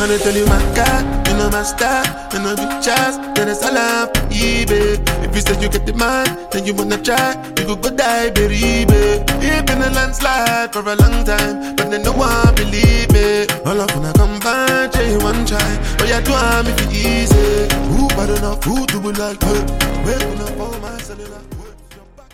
And I tell you my God, you know my style, you know the chance, then it's all up, eBay. If you say you get the man, then you wanna try, you could go die, baby. It been a landslide for a long time, but then no one believe it. All of when I come back, you one try, but you do I'm easy. Who bad enough, who do we like, wait, when I phone my cellular.